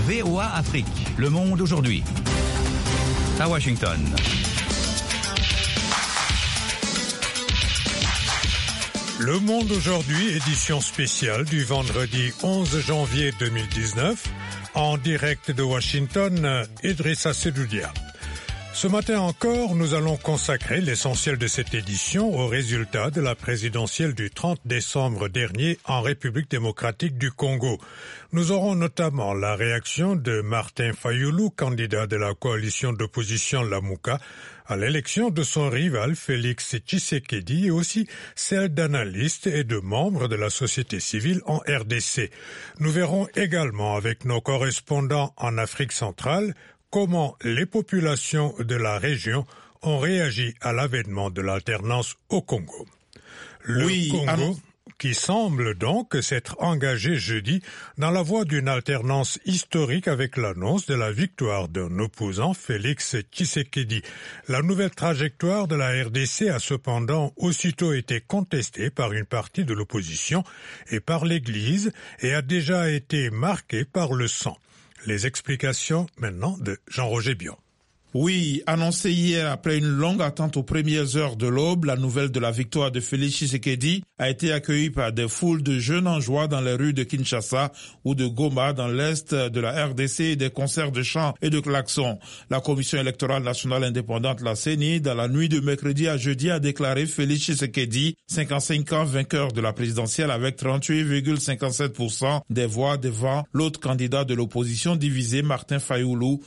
VOA Afrique, Le Monde aujourd'hui. À Washington. Le Monde aujourd'hui, édition spéciale du vendredi 11 janvier 2019, en direct de Washington, Idrissa Sedoudia. Ce matin encore, nous allons consacrer l'essentiel de cette édition aux résultats de la présidentielle du 30 décembre dernier en République démocratique du Congo. Nous aurons notamment la réaction de Martin Fayulu, candidat de la coalition d'opposition Lamuka, à l'élection de son rival Félix Tshisekedi et aussi celle d'analystes et de membres de la société civile en RDC. Nous verrons également avec nos correspondants en Afrique centrale comment les populations de la région ont réagi à l'avènement de l'alternance au Congo. Le Congo qui semble donc s'être engagé jeudi dans la voie d'une alternance historique avec l'annonce de la victoire d'un opposant, Félix Tshisekedi. La nouvelle trajectoire de la RDC a cependant aussitôt été contestée par une partie de l'opposition et par l'Église et a déjà été marquée par le sang. Les explications maintenant de Jean-Roger Bion. Oui, annoncé hier après une longue attente aux premières heures de l'aube, la nouvelle de la victoire de Félix Tshisekedi a été accueillie par des foules de jeunes en joie dans les rues de Kinshasa ou de Goma dans l'est de la RDC et des concerts de chants et de klaxons. La Commission électorale nationale indépendante, la CENI, dans la nuit de mercredi à jeudi a déclaré Félix Tshisekedi, 55 ans vainqueur de la présidentielle avec 38,57% des voix devant l'autre candidat de l'opposition divisé, Martin Fayulu,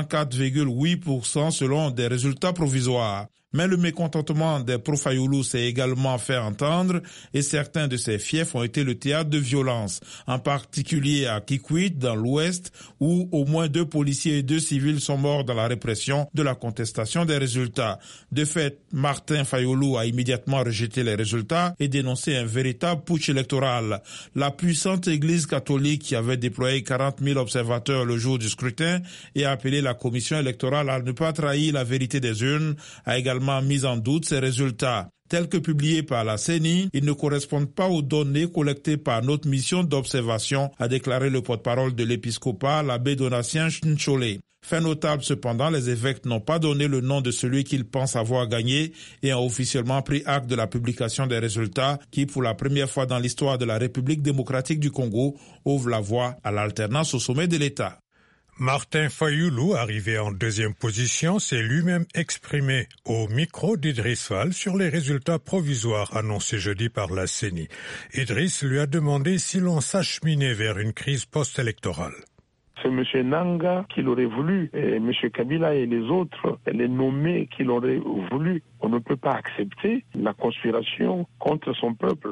34,8% selon des résultats provisoires. Mais le mécontentement des pro-Fayulu s'est également fait entendre et certains de ces fiefs ont été le théâtre de violences, en particulier à Kikwit, dans l'ouest, où au moins 2 policiers et 2 civils sont morts dans la répression de la contestation des résultats. De fait, Martin Fayulu a immédiatement rejeté les résultats et dénoncé un véritable putsch électoral. La puissante Église catholique qui avait déployé 40 000 observateurs le jour du scrutin et a appelé la commission électorale à ne pas trahir la vérité des urnes a également mis en doute ces résultats. Tels que publiés par la CENI, ils ne correspondent pas aux données collectées par notre mission d'observation, a déclaré le porte-parole de l'épiscopat, l'abbé Donatien Nchole. Fait notable cependant, les évêques n'ont pas donné le nom de celui qu'ils pensent avoir gagné et ont officiellement pris acte de la publication des résultats qui, pour la première fois dans l'histoire de la République démocratique du Congo, ouvre la voie à l'alternance au sommet de l'État. Martin Fayulu, arrivé en deuxième position, s'est lui-même exprimé au micro d'Idriss Fall sur les résultats provisoires annoncés jeudi par la CENI. Idriss lui a demandé si l'on s'acheminait vers une crise post-électorale. C'est M. Nanga qui l'aurait voulu, et M. Kabila et les autres, les nommés qui l'auraient voulu. On ne peut pas accepter la conspiration contre son peuple.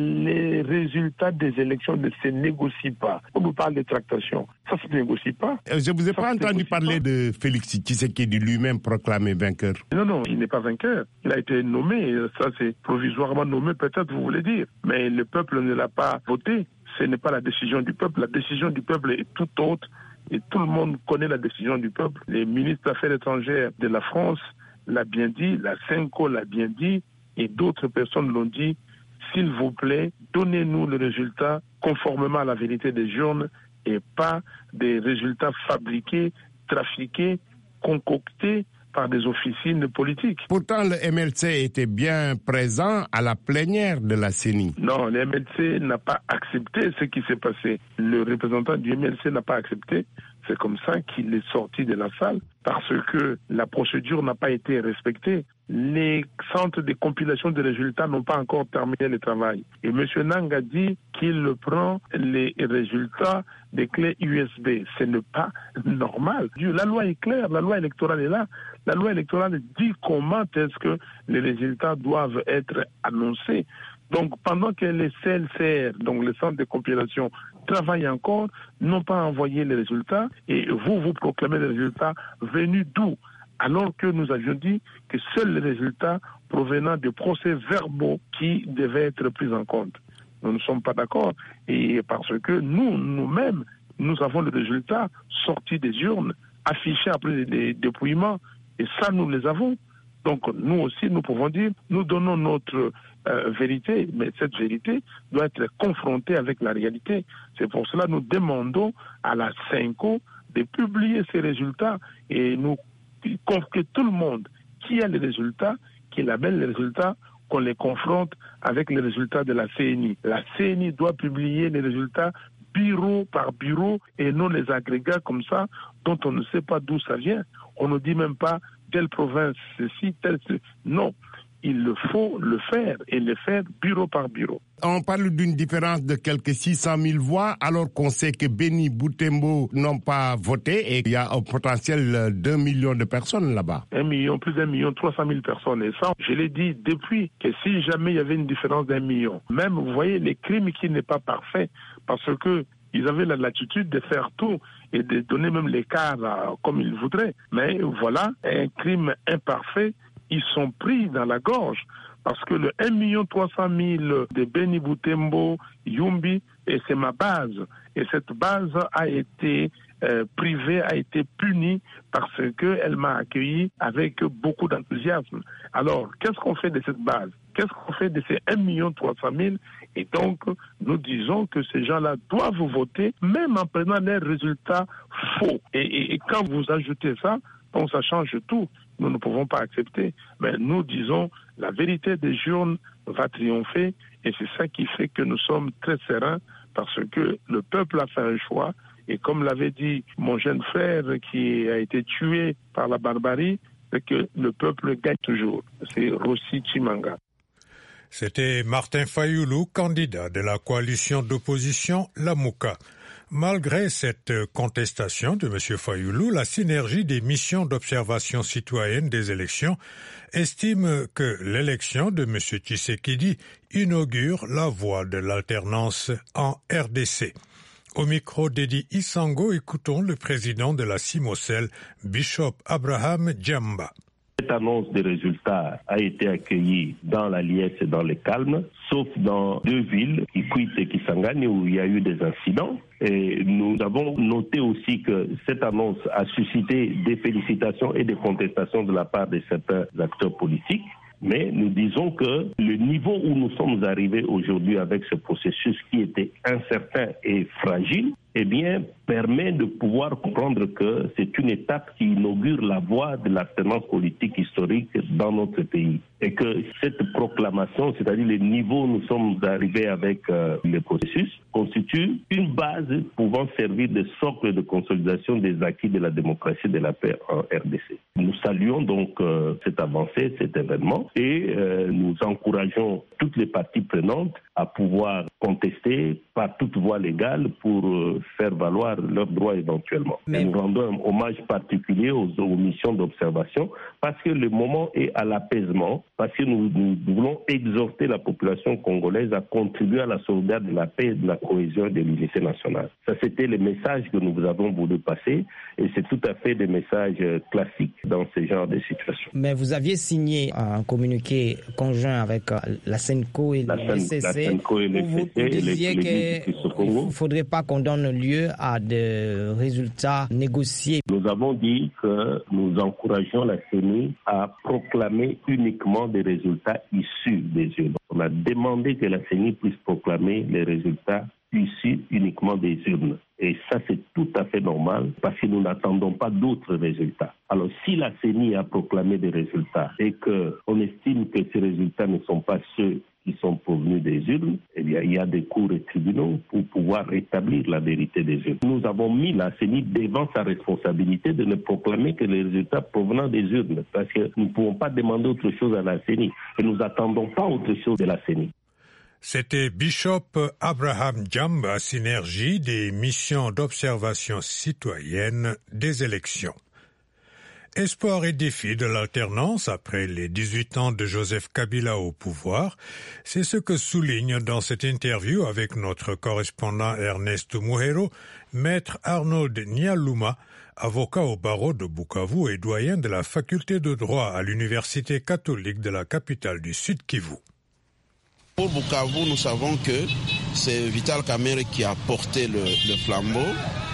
Les résultats des élections ne se négocient pas. On nous parle de tractation. Ça ne se négocie pas. Je ne vous ai pas entendu parler de Félix Tshisekedi lui-même proclamé vainqueur. Non, il n'est pas vainqueur. Il a été nommé. Ça, c'est provisoirement nommé, peut-être, vous voulez dire. Mais le peuple ne l'a pas voté. Ce n'est pas la décision du peuple. La décision du peuple est tout autre et tout le monde connaît la décision du peuple. Les ministres des Affaires étrangères de la France l'a bien dit, la CENCO l'a bien dit et d'autres personnes l'ont dit. S'il vous plaît, donnez-nous le résultat conformément à la vérité des urnes et pas des résultats fabriqués, trafiqués, concoctés par des officines politiques. Pourtant, le MLC était bien présent à la plénière de la CENI. Non, le MLC n'a pas accepté ce qui s'est passé. Le représentant du MLC n'a pas accepté. C'est comme ça qu'il est sorti de la salle, parce que la procédure n'a pas été respectée. Les centres de compilation de résultats n'ont pas encore terminé le travail. Et M. Nang a dit qu'il prend les résultats des clés USB. Ce n'est pas normal. La loi est claire, la loi électorale est là. La loi électorale dit comment est-ce que les résultats doivent être annoncés. Donc, pendant que les CLCR, donc les centres de compilation, travaillent encore, n'ont pas envoyé les résultats, et vous proclamez les résultats venus d'où? Alors que nous avions dit que seuls les résultats provenant des procès-verbaux qui devaient être pris en compte. Nous ne sommes pas d'accord, et parce que nous-mêmes, nous avons les résultats sortis des urnes, affichés après les dépouillements, et ça, nous les avons. Donc nous aussi, nous pouvons dire, nous donnons notre vérité, mais cette vérité doit être confrontée avec la réalité. C'est pour cela que nous demandons à la CENCO de publier ces résultats et nous que tout le monde qui a les résultats, qui labelle les résultats, qu'on les confronte avec les résultats de la CNI. La CNI doit publier les résultats bureau par bureau et non les agrégats comme ça dont on ne sait pas d'où ça vient. On ne dit même pas telle province, ceci, telle... Non, il faut le faire et le faire bureau par bureau. On parle d'une différence de quelques 600 000 voix, alors qu'on sait que Béni Boutembo n'ont pas voté et il y a un potentiel d'1 million de personnes là-bas. 1 million, plus d'1 300 000 personnes. Et ça, je l'ai dit depuis que si jamais il y avait une différence d'1 million, même, vous voyez, les crimes qui n'est pas parfait, parce que ils avaient la latitude de faire tout et de donner même l'écart comme ils voudraient. Mais voilà, un crime imparfait, ils sont pris dans la gorge. Parce que le 1 300 000 de Béni Boutembo, Yumbi, et c'est ma base. Et cette base a été privée, a été punie parce qu'elle m'a accueilli avec beaucoup d'enthousiasme. Alors, qu'est-ce qu'on fait de cette base? Qu'est-ce qu'on fait de ces 1 300 000? Et donc, nous disons que ces gens-là doivent voter, même en prenant les résultats faux. Et quand vous ajoutez ça, bon, ça change tout. Nous ne pouvons pas accepter. Mais nous disons, la vérité des urnes va triompher et c'est ça qui fait que nous sommes très sereins parce que le peuple a fait un choix et comme l'avait dit mon jeune frère qui a été tué par la barbarie, c'est que le peuple gagne toujours. C'est Rossi Chimanga. C'était Martin Fayoulou, candidat de la coalition d'opposition Lamouka. Malgré cette contestation de M. Fayoulou, la synergie des missions d'observation citoyenne des élections estime que l'élection de M. Tshisekedi inaugure la voie de l'alternance en RDC. Au micro d'Edi Isango, écoutons le président de la CIMOCEL, Bishop Abraham Djamba. Cette annonce des résultats a été accueillie dans la liesse et dans le calme, sauf dans 2 villes, Kikwit et Kisangani, où il y a eu des incidents. Et nous avons noté aussi que cette annonce a suscité des félicitations et des contestations de la part de certains acteurs politiques. Mais nous disons que le niveau où nous sommes arrivés aujourd'hui avec ce processus qui était incertain et fragile, eh bien, permet de pouvoir comprendre que c'est une étape qui inaugure la voie de l'alternance politique historique dans notre pays. Et que cette proclamation, c'est-à-dire le niveau où nous sommes arrivés avec le processus, constitue une base pouvant servir de socle de consolidation des acquis de la démocratie et de la paix en RDC. Nous saluons donc cette avancée, cet événement, et nous encourageons toutes les parties prenantes à pouvoir contester par toute voie légale pour faire valoir leurs droits éventuellement. Mais nous rendons un hommage particulier aux missions d'observation parce que le moment est à l'apaisement, parce que nous voulons exhorter la population congolaise à contribuer à la sauvegarde de la paix, de la cohésion et de l'unité nationale. Ça, c'était le message que nous avons voulu passer et c'est tout à fait des messages classiques dans ce genre de situation. Mais vous aviez signé un communiqué conjoint avec la CENCO et le CC où vous disiez qu'il ne faudrait pas qu'on donne lieu à des résultats négociés. Nous avons dit que nous encourageons la CENI à proclamer uniquement des résultats issus des urnes. On a demandé que la CENI puisse proclamer les résultats issus uniquement des urnes. Et ça, c'est tout à fait normal parce que nous n'attendons pas d'autres résultats. Alors, si la CENI a proclamé des résultats et qu'on estime que ces résultats ne sont pas ceux qui sont provenus des urnes, eh bien, il y a des cours et tribunaux pour pouvoir établir la vérité des urnes. Nous avons mis la CENI devant sa responsabilité de ne proclamer que les résultats provenant des urnes parce que nous ne pouvons pas demander autre chose à la CENI et nous n'attendons pas autre chose de la CENI. C'était Bishop Abraham Djamba, synergie des missions d'observation citoyenne des élections. Espoir et défi de l'alternance après les 18 ans de Joseph Kabila au pouvoir, c'est ce que souligne dans cette interview avec notre correspondant Ernest Muhero, Maître Arnold Nialouma, avocat au barreau de Bukavu et doyen de la faculté de droit à l'université catholique de la capitale du Sud Kivu. Pour Bukavu, nous savons que c'est Vital Kamerhe qui a porté le flambeau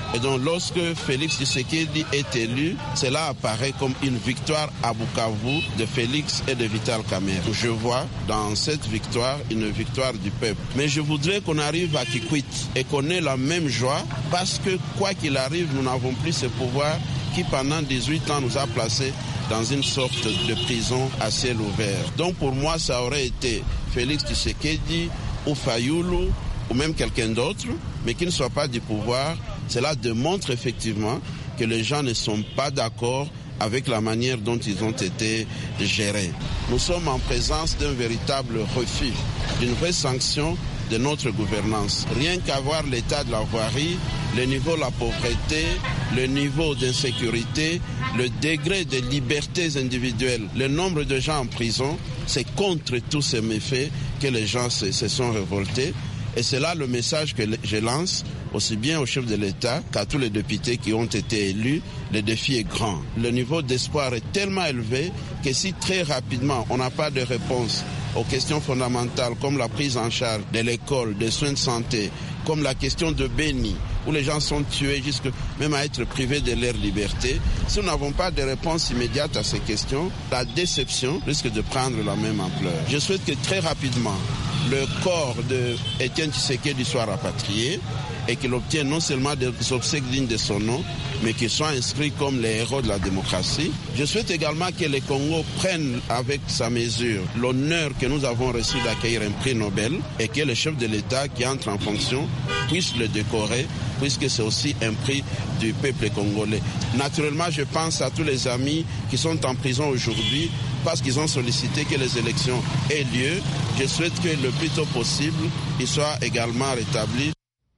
Et donc lorsque Félix Tshisekedi est élu, cela apparaît comme une victoire à Bukavu de Félix et de Vital Kamerhe. Je vois dans cette victoire une victoire du peuple. Mais je voudrais qu'on arrive à Kikwit et qu'on ait la même joie parce que quoi qu'il arrive, nous n'avons plus ce pouvoir qui pendant 18 ans nous a placés dans une sorte de prison à ciel ouvert. Donc pour moi, ça aurait été Félix Tshisekedi ou Fayulu ou même quelqu'un d'autre, mais qui ne soit pas du pouvoir. Cela démontre effectivement que les gens ne sont pas d'accord avec la manière dont ils ont été gérés. Nous sommes en présence d'un véritable refus, d'une vraie sanction de notre gouvernance. Rien qu'à voir l'état de la voirie, le niveau de la pauvreté, le niveau d'insécurité, le degré de libertés individuelles, le nombre de gens en prison, c'est contre tous ces méfaits que les gens se sont révoltés. Et c'est là le message que je lance, aussi bien au chef de l'État qu'à tous les députés qui ont été élus. Le défi est grand. Le niveau d'espoir est tellement élevé que si très rapidement on n'a pas de réponse aux questions fondamentales comme la prise en charge de l'école, des soins de santé, comme la question de Beni, où les gens sont tués jusqu'à même à être privés de leur liberté. Si nous n'avons pas de réponse immédiate à ces questions, la déception risque de prendre la même ampleur. Je souhaite que très rapidement, le corps de Étienne Tshisekedi soit rapatrié et qu'il obtienne non seulement des obsèques dignes de son nom, mais qu'il soit inscrit comme les héros de la démocratie. Je souhaite également que le Congo prenne avec sa mesure l'honneur que nous avons reçu d'accueillir un prix Nobel et que le chef de l'État qui entre en fonction puisse le décorer, puisque c'est aussi un prix du peuple congolais. Naturellement, je pense à tous les amis qui sont en prison aujourd'hui parce qu'ils ont sollicité que les élections aient lieu. Je souhaite que le plus tôt possible, ils soient également rétablis.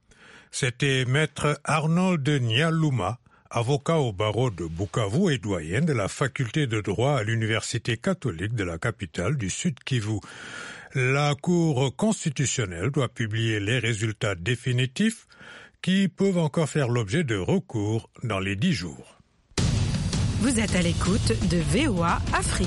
C'était maître Arnold Nialouma, avocat au barreau de Bukavu et doyen de la faculté de droit à l'université catholique de la capitale du Sud Kivu. La Cour constitutionnelle doit publier les résultats définitifs qui peuvent encore faire l'objet de recours dans les 10 jours. Vous êtes à l'écoute de VOA Afrique.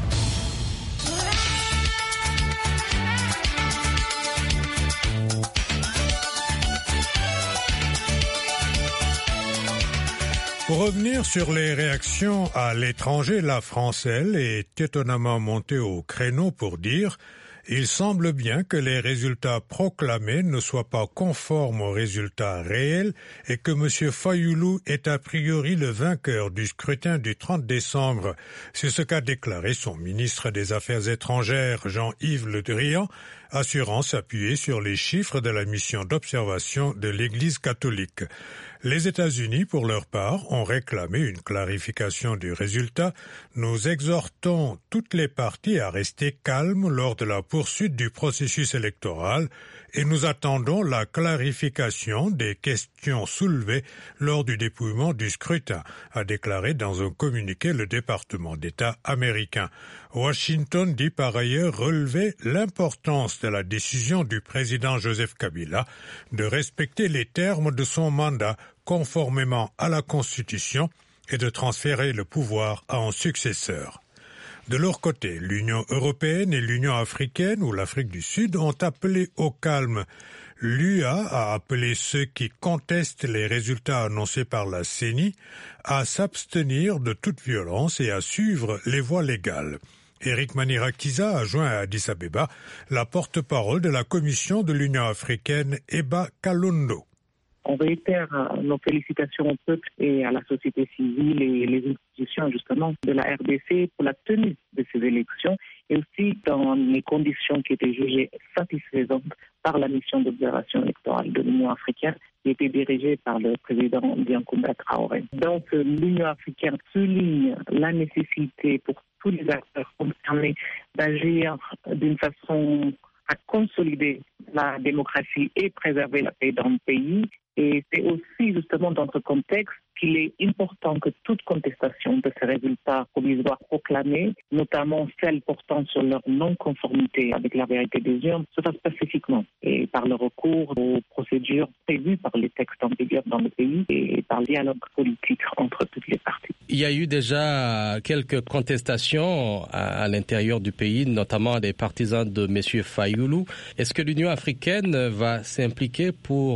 Pour revenir sur les réactions à l'étranger, la France, elle, est étonnamment montée au créneau pour dire « Il semble bien que les résultats proclamés ne soient pas conformes aux résultats réels et que M. Fayulu est a priori le vainqueur du scrutin du 30 décembre. » C'est ce qu'a déclaré son ministre des Affaires étrangères, Jean-Yves Le Drian, assurant s'appuyer sur les chiffres de la mission d'observation de l'Église catholique. Les États-Unis, pour leur part, ont réclamé une clarification du résultat. Nous exhortons toutes les parties à rester calmes lors de la poursuite du processus électoral et nous attendons la clarification des questions soulevées lors du dépouillement du scrutin, a déclaré dans un communiqué le département d'État américain. Washington dit par ailleurs relever l'importance de la décision du président Joseph Kabila de respecter les termes de son mandat conformément à la Constitution et de transférer le pouvoir à un successeur. De leur côté, l'Union européenne et l'Union africaine ou l'Afrique du Sud ont appelé au calme. L'UA a appelé ceux qui contestent les résultats annoncés par la CENI à s'abstenir de toute violence et à suivre les voies légales. Eric Manirakiza a joint à Addis Abeba la porte-parole de la Commission de l'Union africaine, Eba Kalondo. On réitère nos félicitations au peuple et à la société civile et les institutions justement de la RDC pour la tenue de ces élections et aussi dans les conditions qui étaient jugées satisfaisantes par la mission d'observation électorale de l'Union africaine qui était dirigée par le président Diankounda Traoré. Donc l'Union africaine souligne la nécessité pour tous les acteurs concernés d'agir d'une façon à consolider la démocratie et préserver la paix dans le pays. Et c'est aussi justement dans ce contexte qu'il est important que toute contestation de ces résultats provisoires proclamés, notamment celles portant sur leur non-conformité avec la vérité des urnes, se fasse pacifiquement et par le recours aux procédures prévues par les textes en vigueur dans le pays et par le dialogue politique entre toutes les parties. Il y a eu déjà quelques contestations à l'intérieur du pays, notamment des partisans de M. Fayulu. Est-ce que l'Union africaine va s'impliquer pour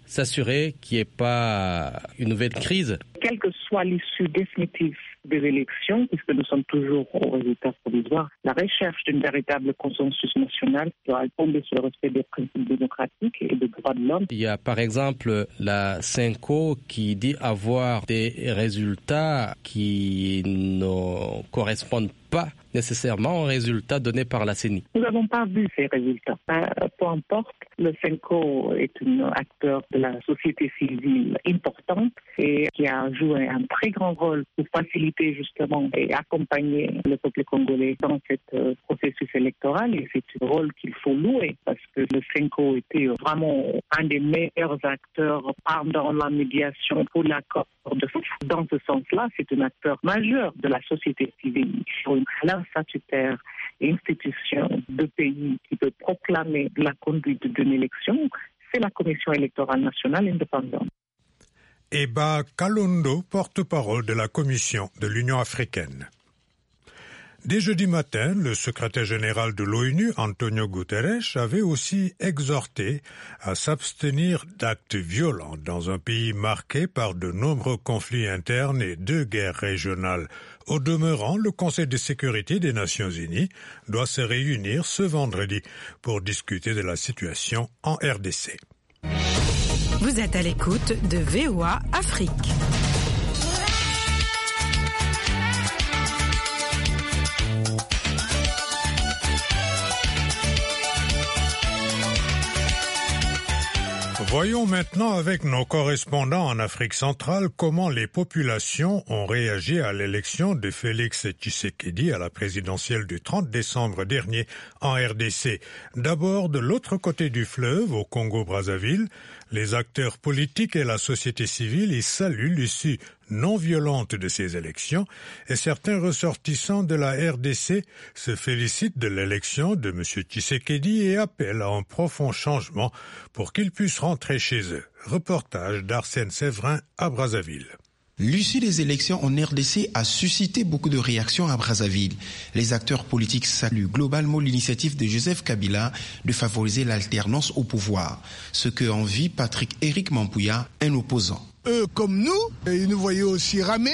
s'assurer qu'il n'y ait pas une nouvelle crise. Quelle que soit l'issue définitive des élections, puisque nous sommes toujours au résultat provisoire, la recherche d'une véritable consensus national doit tomber sur le respect des principes démocratiques et des droits de l'homme. Il y a par exemple la CENCO qui dit avoir des résultats qui ne correspondent pas nécessairement aux résultats donnés par la CENI. Nous n'avons pas vu ces résultats. Peu importe, le CENCO est un acteur de la société civile importante et qui a joué un très grand rôle pour faciliter justement et accompagner le peuple congolais dans ce processus électoral. Et c'est un rôle qu'il faut louer parce que le CENCO était vraiment un des meilleurs acteurs pendant la médiation pour l'accord de Sousse. Dans ce sens-là, c'est un acteur majeur de la société civile. Une valeur statutaire et institution de pays qui peut proclamer la conduite d'une élection, c'est la Commission électorale nationale indépendante. Eba Kalondo, porte-parole de la Commission de l'Union africaine. Dès jeudi matin, le secrétaire général de l'ONU, Antonio Guterres, avait aussi exhorté à s'abstenir d'actes violents dans un pays marqué par de nombreux conflits internes et deux guerres régionales. Au demeurant, le Conseil de sécurité des Nations Unies doit se réunir ce vendredi pour discuter de la situation en RDC. Vous êtes à l'écoute de VOA Afrique. Voyons maintenant avec nos correspondants en Afrique centrale comment les populations ont réagi à l'élection de Félix Tshisekedi à la présidentielle du 30 décembre dernier en RDC. D'abord, de l'autre côté du fleuve, au Congo-Brazzaville, les acteurs politiques et la société civile y saluent l'issue non violente de ces élections et certains ressortissants de la RDC se félicitent de l'élection de M. Tshisekedi et appellent à un profond changement pour qu'ils puissent rentrer chez eux. Reportage d'Arsène Séverin à Brazzaville. L'issue des élections en RDC a suscité beaucoup de réactions à Brazzaville. Les acteurs politiques saluent globalement l'initiative de Joseph Kabila de favoriser l'alternance au pouvoir, ce que envie Patrick-Éric Mampouya, un opposant. Eux comme nous, ils nous voyaient aussi ramer,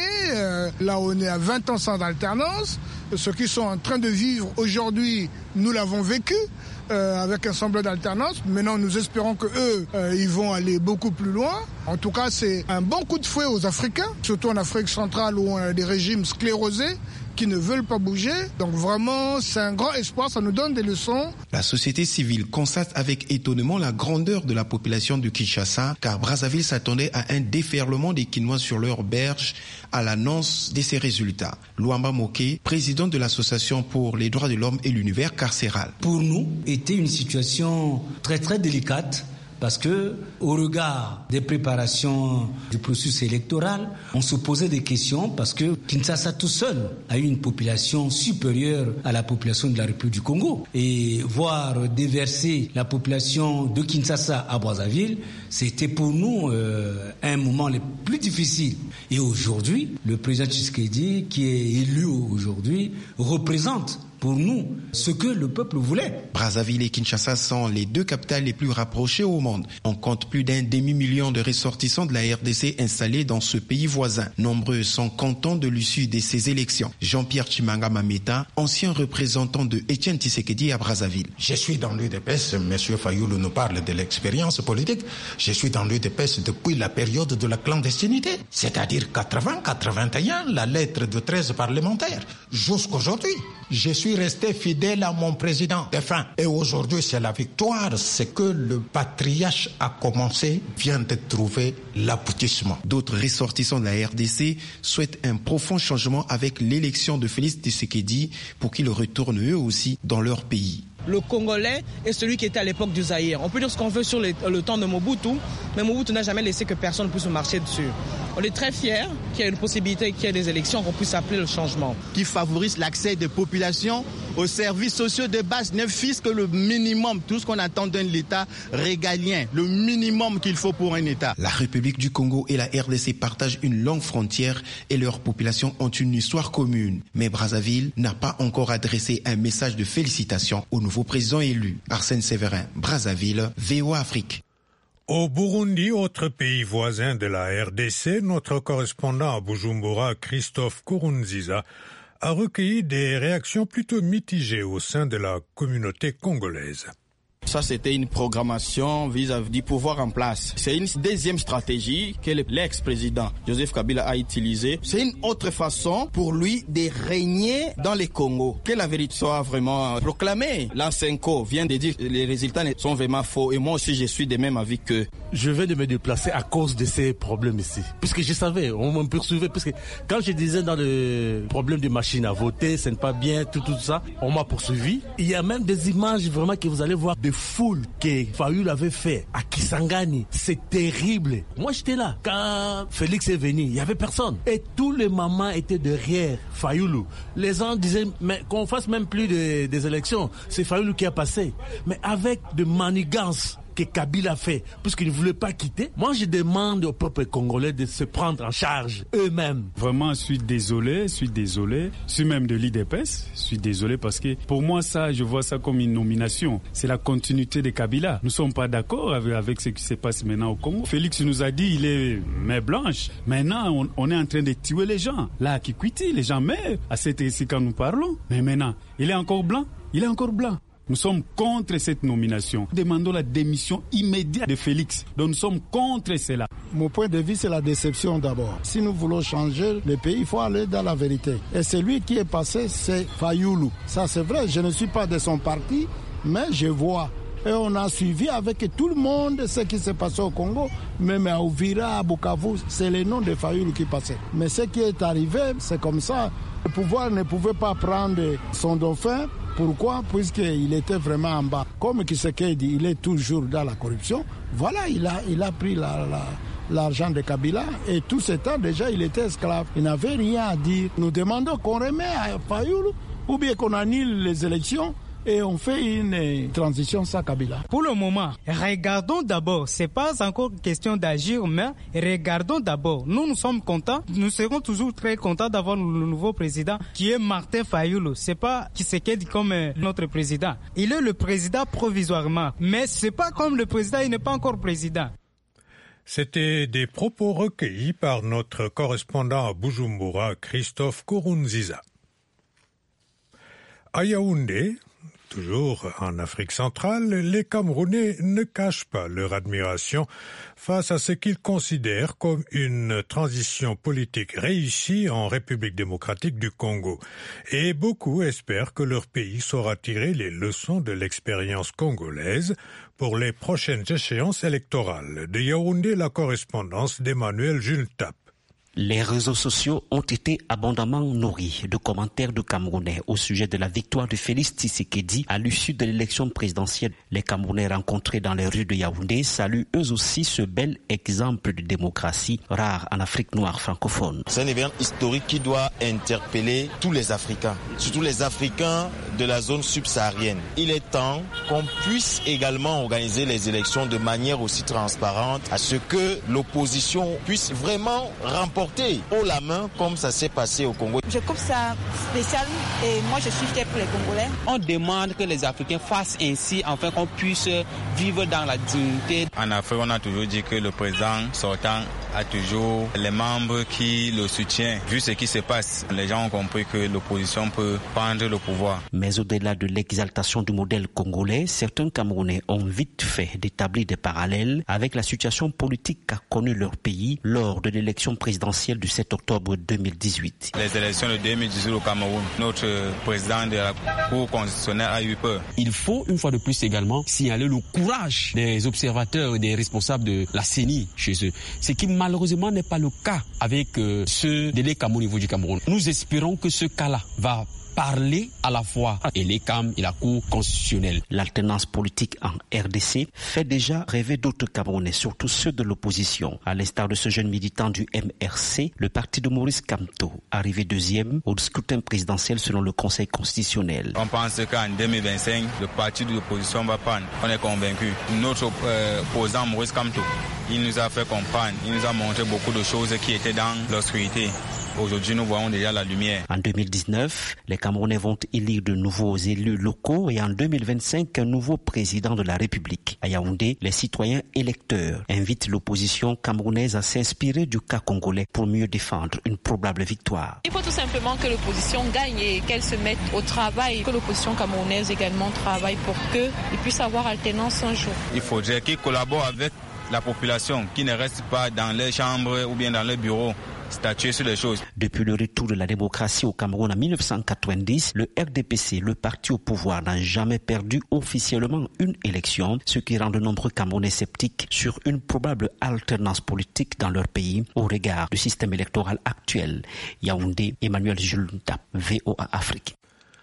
là on est à 20 ans sans alternance, ce qu'ils sont en train de vivre aujourd'hui, nous l'avons vécu. Avec un semblant d'alternance. Maintenant, nous espérons qu'eux, ils vont aller beaucoup plus loin. En tout cas, c'est un bon coup de fouet aux Africains, surtout en Afrique centrale où on a des régimes sclérosés qui ne veulent pas bouger. Donc vraiment, c'est un grand espoir, ça nous donne des leçons. La société civile constate avec étonnement la grandeur de la population de Kinshasa, car Brazzaville s'attendait à un déferlement des Kinois sur leurs berges à l'annonce de ces résultats. Luamba Moké, président de l'Association pour les droits de l'homme et l'univers carcéral. Pour nous, était une situation très très délicate. Parce que, au regard des préparations du processus électoral, on se posait des questions parce que Kinshasa tout seul a eu une population supérieure à la population de la République du Congo. Et voir déverser la population de Kinshasa à Brazzaville, c'était pour nous un moment le plus difficile. Et aujourd'hui, le président Tshisekedi, qui est élu aujourd'hui, représente pour nous ce que le peuple voulait. Brazzaville et Kinshasa sont les deux capitales les plus rapprochées au monde. On compte plus d'un demi-million de ressortissants de la RDC installés dans ce pays voisin. Nombreux sont contents de l'issue de ces élections. Jean-Pierre Chimanga Mameta, ancien représentant de Etienne Tshisekedi à Brazzaville. Je suis dans l'UDPS, M. Fayoulou nous parle de l'expérience politique. Je suis dans l'UDPS depuis la période de la clandestinité, c'est-à-dire 80-81, la lettre de 13 parlementaires, jusqu'aujourd'hui. Je suis resté fidèle à mon président défunt. Et aujourd'hui, c'est la victoire. C'est que le patriarche a commencé, vient de trouver l'aboutissement. D'autres ressortissants de la RDC souhaitent un profond changement avec l'élection de Félix Tshisekedi pour qu'ils retournent eux aussi dans leur pays. Le Congolais est celui qui était à l'époque du Zaïre. On peut dire ce qu'on veut sur le temps de Mobutu, mais Mobutu n'a jamais laissé que personne puisse marcher dessus. On est très fiers qu'il y ait une possibilité, qu'il y ait des élections, qu'on puisse appeler le changement. Qui favorise l'accès des populations aux services sociaux de base, ne fût-ce que le minimum, tout ce qu'on attend d'un État régalien, le minimum qu'il faut pour un État. La République du Congo et la RDC partagent une longue frontière et leurs populations ont une histoire commune. Mais Brazzaville n'a pas encore adressé un message de félicitations au nouveau président élu. Arsène Séverin, Brazzaville, VOA Afrique. Au Burundi, autre pays voisin de la RDC, notre correspondant à Bujumbura, Christophe Kurunziza, a recueilli des réactions plutôt mitigées au sein de la communauté congolaise. Ça, c'était une programmation vis-à-vis du pouvoir en place. C'est une deuxième stratégie que l'ex-président Joseph Kabila a utilisée. C'est une autre façon pour lui de régner dans le Congo. Que la vérité soit vraiment proclamée. L'Ansenko vient de dire que les résultats sont vraiment faux. Et moi aussi, je suis de même avis que... Je vais de me déplacer à cause de ces problèmes ici. Puisque je savais, on me poursuivait. Parce que quand je disais dans le problème de machine à voter, ce n'est pas bien, tout ça, on m'a poursuivi. Il y a même des images vraiment que vous allez voir de foule que Fayoulou avait fait à Kisangani. C'est terrible. Moi, j'étais là. Quand Félix est venu, il n'y avait personne. Et tous les mamans étaient derrière Fayoulou. Les gens disaient mais qu'on fasse même plus des élections. C'est Fayoulou qui a passé. Mais avec de manigances que Kabila fait, puisqu'il ne voulait pas quitter. Moi, je demande aux peuples congolais de se prendre en charge eux-mêmes. Vraiment, je suis désolé. Je suis même de l'IDPS. Je suis désolé parce que pour moi, ça, je vois ça comme une nomination. C'est la continuité de Kabila. Nous ne sommes pas d'accord avec ce qui se passe maintenant au Congo. Félix nous a dit il est main blanche. Maintenant, on est en train de tuer les gens. Là, à Kikwiti, les gens meurent à cette ici quand nous parlons. Mais maintenant, il est encore blanc. Nous sommes contre cette nomination. Demandons la démission immédiate de Félix. Donc nous sommes contre cela. Mon point de vue, c'est la déception d'abord. Si nous voulons changer le pays, il faut aller dans la vérité. Et celui qui est passé, c'est Fayoulou. Ça, c'est vrai, je ne suis pas de son parti, mais je vois. Et on a suivi avec tout le monde ce qui s'est passé au Congo. Même à Ouvira, à Bukavu, c'est le nom de Fayoulou qui passait. Mais ce qui est arrivé, c'est comme ça. Le pouvoir ne pouvait pas prendre son dauphin. Pourquoi? Puisqu'il était vraiment en bas. Comme Tshisekedi, il est toujours dans la corruption. Voilà, il a pris l'argent de Kabila et tout ce temps déjà il était esclave. Il n'avait rien à dire. Nous demandons qu'on remet à Fayoulou ou bien qu'on annule les élections. Et on fait une transition sans Kabila. Pour le moment, regardons d'abord. C'est pas encore question d'agir, mais regardons d'abord. Nous sommes contents. Nous serons toujours très contents d'avoir le nouveau président qui est Martin Fayoulou. C'est pas Tshisekedi comme notre président. Il est le président provisoirement. Mais c'est pas comme le président, il n'est pas encore président. C'était des propos recueillis par notre correspondant à Bujumbura, Christophe Kurunziza. À Yaoundé, toujours en Afrique centrale, les Camerounais ne cachent pas leur admiration face à ce qu'ils considèrent comme une transition politique réussie en République démocratique du Congo. Et beaucoup espèrent que leur pays saura tirer les leçons de l'expérience congolaise pour les prochaines échéances électorales. De Yaoundé, la correspondance d'Emmanuel Jultap. Les réseaux sociaux ont été abondamment nourris de commentaires de Camerounais au sujet de la victoire de Félix Tshisekedi à l'issue de l'élection présidentielle. Les Camerounais rencontrés dans les rues de Yaoundé saluent eux aussi ce bel exemple de démocratie rare en Afrique noire francophone. C'est un événement historique qui doit interpeller tous les Africains, surtout les Africains de la zone subsaharienne. Il est temps qu'on puisse également organiser les élections de manière aussi transparente à ce que l'opposition puisse vraiment remporter haut la main comme ça s'est passé au Congo. Je trouve ça spécial et moi je suis fier pour les Congolais. On demande que les Africains fassent ainsi afin qu'on puisse vivre dans la dignité. En Afrique, on a toujours dit que le président sortant a toujours les membres qui le soutiennent. Vu ce qui se passe, les gens ont compris que l'opposition peut prendre le pouvoir. Mais au-delà de l'exaltation du modèle congolais, certains Camerounais ont vite fait d'établir des parallèles avec la situation politique qu'a connue leur pays lors de l'élection présidentielle du 7 octobre 2018. Les élections de 2018 au Cameroun, notre président de la Cour constitutionnelle a eu peur. Il faut une fois de plus également signaler le courage des observateurs et des responsables de la CENI chez eux. Ce qui malheureusement n'est pas le cas avec ceux de l'ECAM au niveau du Cameroun. Nous espérons que ce cas-là va parler à la fois et l'ECAM et la Cour constitutionnelle. L'alternance politique en RDC fait déjà rêver d'autres Camerounais, surtout ceux de l'opposition. À l'instar de ce jeune militant du MRC, le parti de Maurice Kamto, arrivé deuxième au scrutin présidentiel selon le Conseil constitutionnel. On pense qu'en 2025, le parti de l'opposition va prendre. On est convaincu. Notre opposant Maurice Kamto, il nous a fait comprendre, il nous a montré beaucoup de choses qui étaient dans l'obscurité. Aujourd'hui, nous voyons déjà la lumière. En 2019, les Camerounais vont élire de nouveaux élus locaux et en 2025, un nouveau président de la République. À Yaoundé, les citoyens électeurs invitent l'opposition camerounaise à s'inspirer du cas congolais pour mieux défendre une probable victoire. Il faut tout simplement que l'opposition gagne et qu'elle se mette au travail, que l'opposition camerounaise également travaille pour qu'ils puissent avoir alternance un jour. Il faudrait qu'ils collaborent avec la population, qui ne reste pas dans les chambres ou bien dans les bureaux, statuer sur les choses. Depuis le retour de la démocratie au Cameroun en 1990, le RDPC, le parti au pouvoir, n'a jamais perdu officiellement une élection, ce qui rend de nombreux Camerounais sceptiques sur une probable alternance politique dans leur pays au regard du système électoral actuel. Yaoundé, Emmanuel Julunda, VOA Afrique.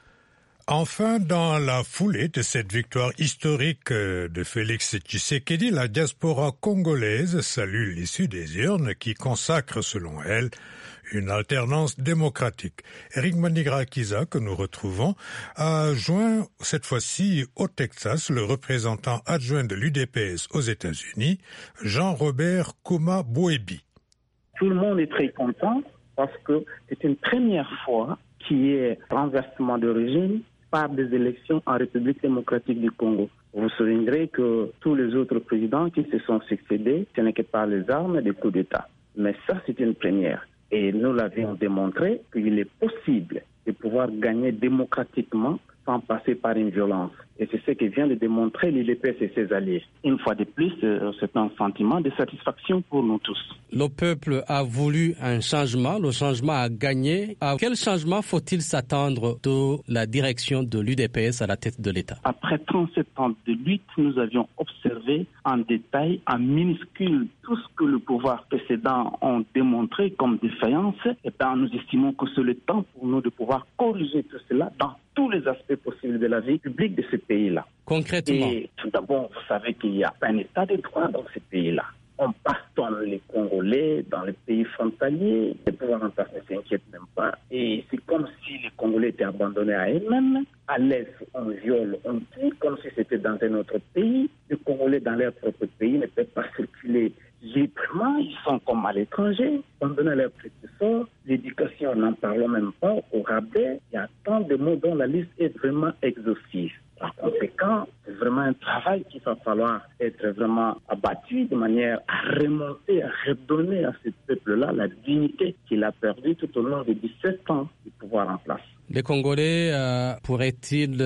Enfin, dans la foulée de cette victoire historique de Félix Tshisekedi, la diaspora congolaise salue l'issue des urnes qui consacre, selon elle, une alternance démocratique. Eric Manigra-Kiza, que nous retrouvons, a joint cette fois-ci au Texas le représentant adjoint de l'UDPS aux États-Unis, Jean-Robert Kouma-Bouébi. Tout le monde est très content parce que c'est une première fois qu'il y ait renversement de régime par des élections en République démocratique du Congo. Vous soulignerez que tous les autres présidents qui se sont succédés, ce n'est que par les armes des coups d'État. Mais ça, c'est une première. Et nous l'avions démontré qu'il est possible de pouvoir gagner démocratiquement sans passer par une violence. Et c'est ce que vient de démontrer l'UDPS et ses alliés. Une fois de plus, c'est un sentiment de satisfaction pour nous tous. Le peuple a voulu un changement, le changement a gagné. À quel changement faut-il s'attendre de la direction de l'UDPS à la tête de l'État? Après 37 ans de lutte, nous avions observé en détail, en minuscule, tout ce que le pouvoir précédent a démontré comme défaillance. Et bien, nous estimons que c'est le temps pour nous de pouvoir corriger tout cela dans tous les aspects possibles de la vie publique de ce pays-là. Concrètement? Et tout d'abord, vous savez qu'il n'y a pas un état de droit dans ce pays-là. On bastonne les Congolais dans les pays frontaliers. Les pouvoirs en place ne s'inquiètent même pas. Et c'est comme si les Congolais étaient abandonnés à eux-mêmes. À l'Est, on viole, on tue, comme si c'était dans un autre pays. Les Congolais, dans leur propre pays, ne peuvent pas circuler librement. Ils sont comme à l'étranger, abandonnés à leur petit sort. L'éducation, n'en parlons même pas, au rabais. Il y a tant de mots dont la liste est vraiment exhaustive. Par conséquent, c'est vraiment un travail qu'il va falloir être vraiment abattu de manière à remonter, à redonner à ce peuple-là la dignité qu'il a perdue tout au long des 17 ans du pouvoir en place. Les Congolais pourraient-ils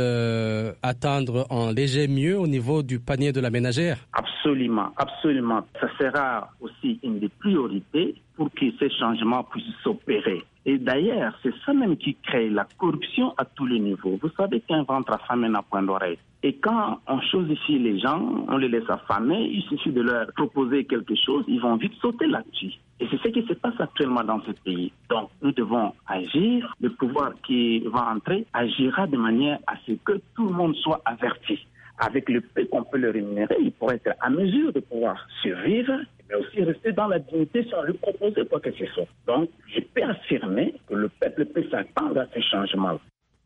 attendre un léger mieux au niveau du panier de la ménagère? Absolument, absolument. Ça sera aussi une des priorités pour que ces changements puissent s'opérer. Et d'ailleurs, c'est ça même qui crée la corruption à tous les niveaux. Vous savez qu'un ventre affamé n'a point d'oreille. Et quand on chosifie les gens, on les laisse affamer, il suffit de leur proposer quelque chose, ils vont vite sauter là-dessus. Et c'est ce qui se passe actuellement dans ce pays. Donc, nous devons agir. Le pouvoir qui va entrer agira de manière à ce que tout le monde soit averti. Avec le peu qu'on peut le rémunérer, il pourrait être à mesure de pouvoir survivre, mais aussi rester dans la dignité si on lui proposait quoi que ce soit. Donc, je peux affirmer que le peuple peut s'attendre à ces changements.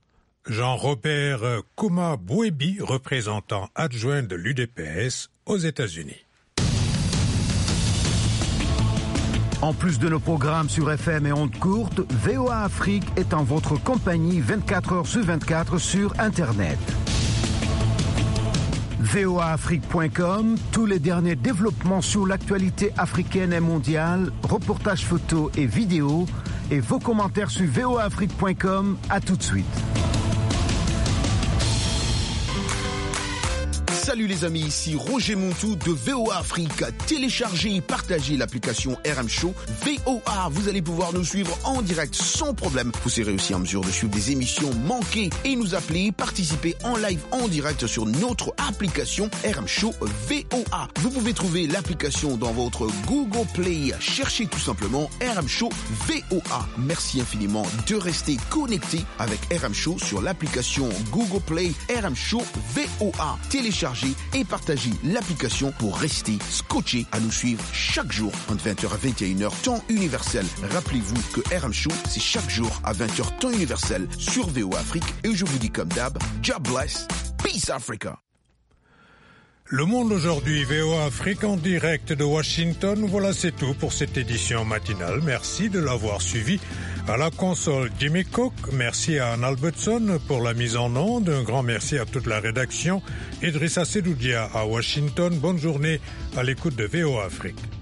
Jean-Robert Kouma-Bouébi, représentant adjoint de l'UDPS aux États-Unis. En plus de nos programmes sur FM et ondes courtes, VOA Afrique est en votre compagnie 24 heures sur 24 sur Internet. voaafrique.com, tous les derniers développements sur l'actualité africaine et mondiale, reportages photos et vidéos, et vos commentaires sur voaafrique.com. À tout de suite. Salut les amis, ici Roger Montou de VOA Afrique. Téléchargez et partagez l'application RM Show VOA. Vous allez pouvoir nous suivre en direct sans problème. Vous serez aussi en mesure de suivre des émissions manquées et nous appeler, participer en live en direct sur notre application RM Show VOA. Vous pouvez trouver l'application dans votre Google Play. Cherchez tout simplement RM Show VOA. Merci infiniment de rester connecté avec RM Show sur l'application Google Play RM Show VOA. Téléchargez et partagez l'application pour rester scotché à nous suivre chaque jour entre 20h à 21h temps universel. Rappelez-vous que RM Show, c'est chaque jour à 20h temps universel sur VOA Afrique. Et je vous dis comme d'hab, God bless, peace Africa. Le Monde aujourd'hui, VOA Afrique en direct de Washington. Voilà, c'est tout pour cette édition matinale. Merci de l'avoir suivi. À la console, Jimmy Cook. Merci à Anne Albertson pour la mise en onde. Un grand merci à toute la rédaction. Idrissa Sedoudia à Washington. Bonne journée à l'écoute de VOA Afrique.